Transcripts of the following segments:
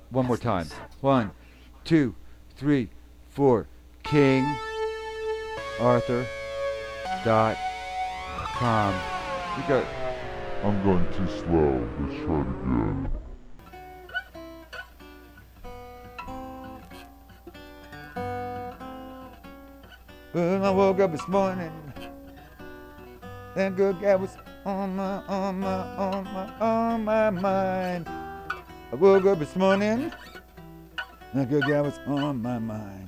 One more time. 1, 2, 3, 4. King Arthur dot com. You got. I'm going too slow. Let's try it again. When I woke up this morning, that good guy was on my mind. I woke up this morning, that good guy was on my mind.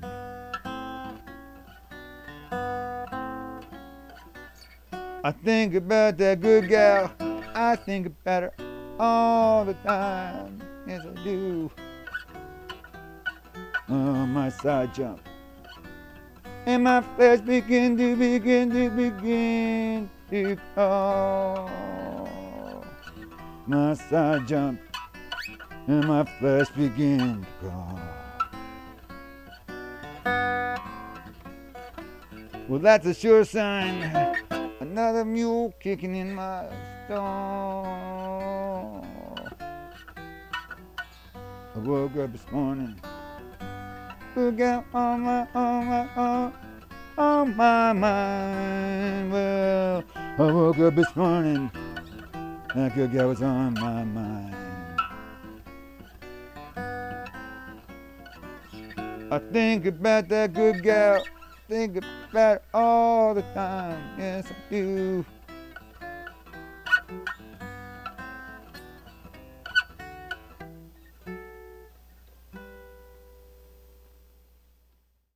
I think about that good gal, I think about her all the time. Yes, I do. On my side jump, and my flesh begin to fall. My side jump, and my flesh begin to crawl. Well, that's a sure sign. Another mule kicking in my stall. I woke up this morning, look out on my mind. Well, I woke up this morning, that good guy was on my mind. I think about that good gal, think about it all the time. Yes, I do.